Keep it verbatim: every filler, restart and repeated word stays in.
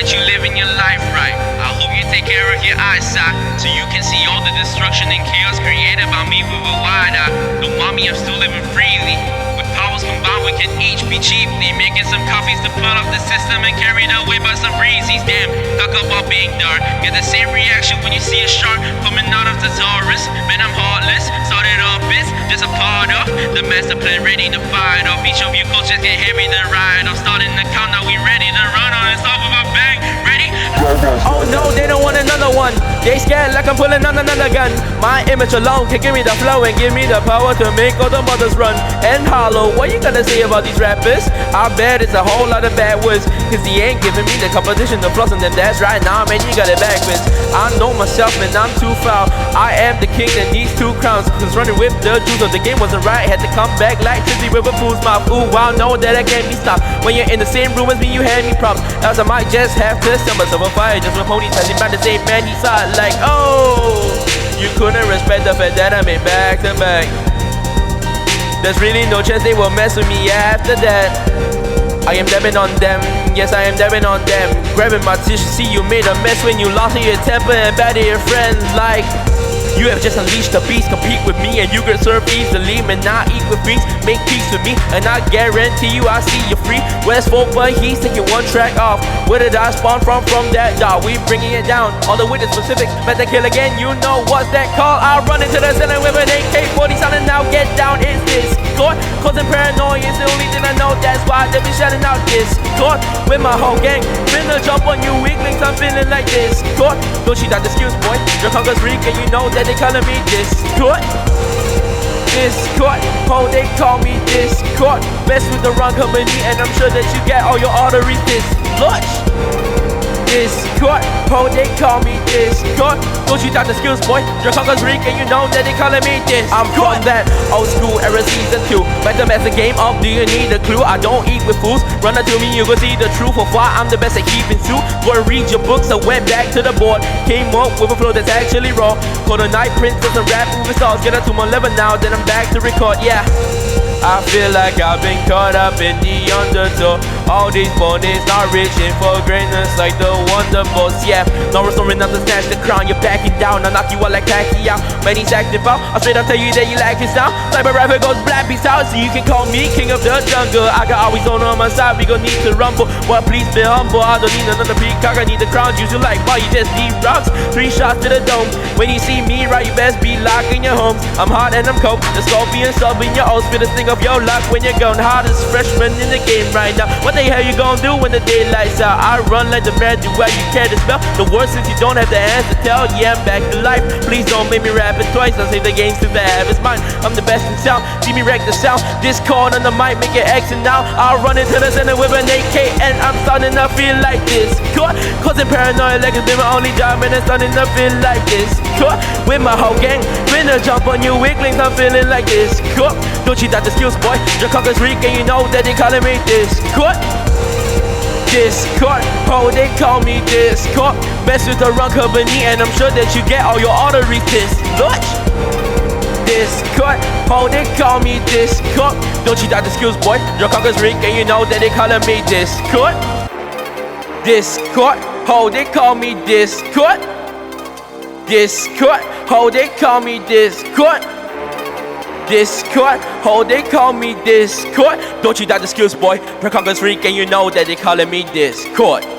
that you living your life right. I hope you take care of your eyesight, so you can see all the destruction and chaos created by me with a wide eye. Don't mind me, I'm still living freely. With powers combined, we can each be cheaply making some copies to put off the system and carried away by some breezies. Damn, talk about being dark. Get the same reaction when you see a shark coming out of the Taurus. Man, I'm heartless. Started off it's just a part of the master plan, ready to fight off. Each of you coaches get heavy to ride. I'm starting the countdown, we ready to run on the top of a bang. Ready? Oh no, they don't want another one. They scared like I'm pulling on another gun. My image alone can give me the flow and give me the power to make all the mothers run. And hollow, what you gonna say about these rappers? I bet it's a whole lot of bad words, cause he ain't giving me the competition to floss, and then that's right now, man, you got it backwards. I know myself, man, I'm too foul. I am the king and these two crowns, cause running with the juice of the game wasn't right. Had to come back like Tizzy with a fool's mouth. Ooh, wow, know that I can't be stopped. When you're in the same room as me, you hand me props. Else I might just have to sell myself a fire just with ponies passing by the same man he saw it like, oh, you couldn't respect the fact that I made back to back. There's really no chance they will mess with me after that. I am dabbing on them, yes I am dabbing on them. Grabbing my tissue, see you made a mess when you lost your temper and bad at your friends. Like, you have just unleashed the beast, compete with me and you can serve easily. Man, I eat with beats, make peace with me, and I guarantee you I see you free. Westfolk, but he's taking one track off. Where did I spawn from? From that dog, we bringing it down. All the way to specific, better kill again, you know what's that call. I run into the ceiling with an A K forty sounding now, get down, is this Discord? Causing paranoia is the only thing I know, that's why they be shouting out Discord. With my whole gang, finna jump on you weaklings, I'm feeling like this Discord. Don't cheat out the skills, boy, your conquer's weak and you know that they calling me Discord. Discord, oh they call me Discord. Mess with the wrong company and I'm sure that you get all your arteries dislodged. Discord, oh they call me Discord. Don't you doubt the skills, boy, your conquer's weak and you know that they calling me Discord. I'm from that old school era season two. Like the best game of, do you need a clue? I don't eat with fools, run up to me you gon' see the truth of why I'm the best at keeping suit. Go and read your books, I went back to the board, came up with a flow that's actually raw. Called a night princess and rap movie stars. Get up to my level now, then I'm back to record, yeah. I feel like I've been caught up in the undertow. All these bodies not reaching for greatness like the Wonder Boss, yeah. No restoring not to snatch the crown, you're backing down. I knock you out like Pacquiao. Man, he's active out, I straight up tell you that you like his style. Cyber rapper goes black beats out, so you can call me king of the jungle. I got always on on my side, we gon' need to rumble. But please be humble, I don't need another peacock, I need the crown juice. You like, why you just need rocks? Three shots to the dome. When you see me, right, you best be locking your homes. I'm hot and I'm cold, the scorpion sub in your oats. Spit a thing of your luck when you're going hardest freshman in the game right now. What the hell you gonna do when the daylight's out? I run like the bear, do what you care to spell. The worst is you don't have the hands to tell. Yeah, I'm back to life. Please don't make me rap it twice. I'll save the game since the half is mine. I'm the best in sound. See me wreck the sound. Discord on the mic, make it exit now. I'll run into the center with an A K and I'm starting to feel like this. Causing paranoia like it's been my only job and it's starting to feel like this. With my whole gang, finna jump on you weaklings, I'm feeling like this. Don't you doubt the skills, boy, your conquer's weak and you know that they calling me Discord. Discord, oh they call me Discord. Mess with the wrong company and I'm sure that you get all your arteries dislodged. Discord, oh they call me Discord. Don't you doubt the skills, boy, your conquer's weak and you know that they calling me Discord. Discord, oh they call me Discord. Discord, oh they call me Discord. Discord, oh they call me Discord. Don't you doubt the skills, boy, your conquer's freak and you know that they calling me Discord.